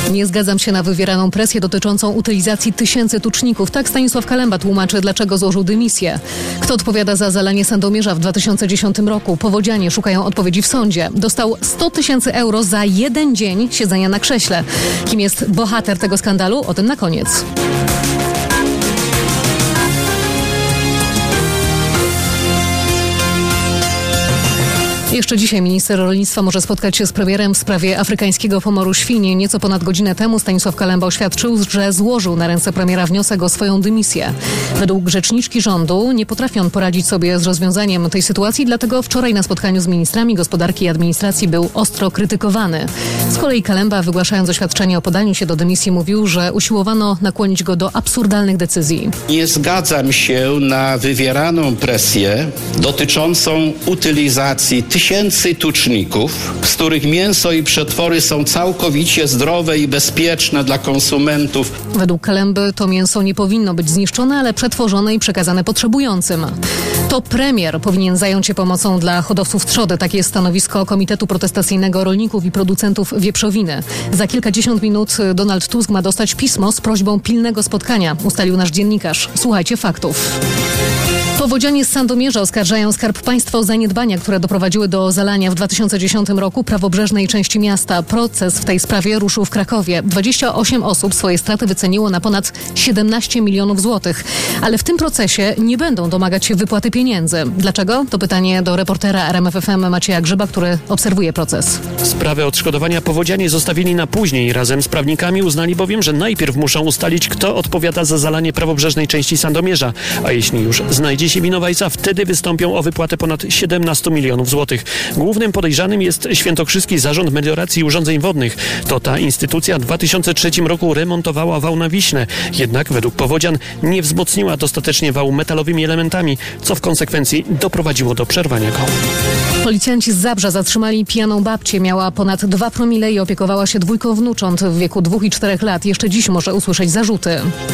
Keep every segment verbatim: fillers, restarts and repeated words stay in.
Nie zgadzam się na wywieraną presję dotyczącą utylizacji tysięcy tuczników. Tak Stanisław Kalemba tłumaczy, dlaczego złożył dymisję. Kto odpowiada za zalanie Sandomierza w dwa tysiące dziesiątym roku? Powodzianie szukają odpowiedzi w sądzie. Dostał sto tysięcy euro za jeden dzień siedzenia na krześle. Kim jest bohater tego skandalu? O tym na koniec. Jeszcze dzisiaj minister rolnictwa może spotkać się z premierem w sprawie afrykańskiego pomoru świń. Nieco ponad godzinę temu Stanisław Kalemba oświadczył, że złożył na ręce premiera wniosek o swoją dymisję. Według rzeczniczki rządu nie potrafi on poradzić sobie z rozwiązaniem tej sytuacji, dlatego wczoraj na spotkaniu z ministrami gospodarki i administracji był ostro krytykowany. Z kolei Kalemba, wygłaszając oświadczenie o podaniu się do dymisji, mówił, że usiłowano nakłonić go do absurdalnych decyzji. Nie zgadzam się na wywieraną presję dotyczącą utylizacji tysięcy tuczników, z których mięso i przetwory są całkowicie zdrowe i bezpieczne dla konsumentów. Według Kalemby to mięso nie powinno być zniszczone, ale przetworzone i przekazane potrzebującym. To premier powinien zająć się pomocą dla hodowców trzody. Takie jest stanowisko Komitetu Protestacyjnego Rolników i Producentów Wieprzowiny. Za kilkadziesiąt minut Donald Tusk ma dostać pismo z prośbą pilnego spotkania, ustalił nasz dziennikarz. Słuchajcie faktów. Powodzianie z Sandomierza oskarżają Skarb Państwa o zaniedbania, które doprowadziły do zalania w dwa tysiące dziesiątym roku prawobrzeżnej części miasta. Proces w tej sprawie ruszył w Krakowie. dwadzieścia osiem osób swoje straty wyceniło na ponad siedemnaście milionów złotych. Ale w tym procesie nie będą domagać się wypłaty pieniędzy. Dlaczego? To pytanie do reportera R M F F M Macieja Grzyba, który obserwuje proces. Sprawę odszkodowania powodzianie zostawili na później. Razem z prawnikami uznali bowiem, że najpierw muszą ustalić, kto odpowiada za zalanie prawobrzeżnej części Sandomierza. A jeśli już znajdzie się winowajca, wtedy wystąpią o wypłatę ponad siedemnaście milionów złotych. Głównym podejrzanym jest Świętokrzyski Zarząd Melioracji i Urządzeń Wodnych. To ta instytucja w dwa tysiące trzecim roku remontowała wał na Wiśle. Jednak według powodzian nie wzmocniła dostatecznie wału metalowymi elementami, co w konsekwencji doprowadziło do przerwania go. Policjanci z Zabrza zatrzymali pijaną babcię. Miała ponad dwa promile i opiekowała się dwójką wnucząt w wieku dwóch i czterech lat. Jeszcze dziś może usłyszeć zarzuty.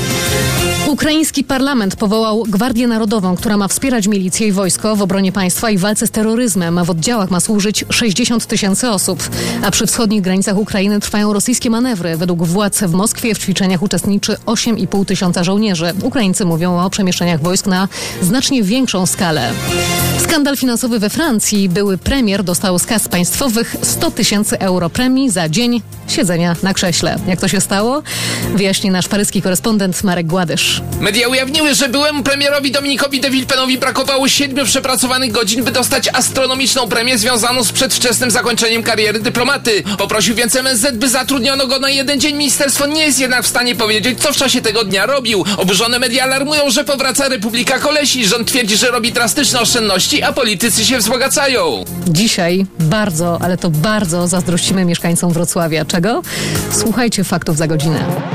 Ukraiński parlament powołał Gwardię Narodową, która ma wspierać milicję i wojsko w obronie państwa i walce z terroryzmem. W oddziałach ma służyć sześćdziesiąt tysięcy osób. A przy wschodnich granicach Ukrainy trwają rosyjskie manewry. Według władz w Moskwie w ćwiczeniach uczestniczy osiem i pół tysiąca żołnierzy. Ukraińcy mówią o przemieszczeniach wojsk na znacznie większą skalę. Skandal finansowy we Francji. Były premier dostał z kas państwowych sto tysięcy euro premii za dzień siedzenia na krześle. Jak to się stało? Wyjaśni nasz paryski korespondent Marek Gładysz. Media ujawniły, że byłemu premierowi Dominikowi de Villepenowi brakowało siedmiu przepracowanych godzin, by dostać astronomiczną premię związaną z przedwczesnym zakończeniem kariery dyplomaty. Poprosił więc M S Z, by zatrudniono go na jeden dzień. Ministerstwo nie jest jednak w stanie powiedzieć, co w czasie tego dnia robił. Oburzone media alarmują, że powraca Republika Kolesi. Rząd twierdzi, że robi drastyczne oszczędności, a politycy się wzbogacają. Dzisiaj bardzo, ale to bardzo zazdrościmy mieszkańcom Wrocławia. Czego? Słuchajcie faktów za godzinę.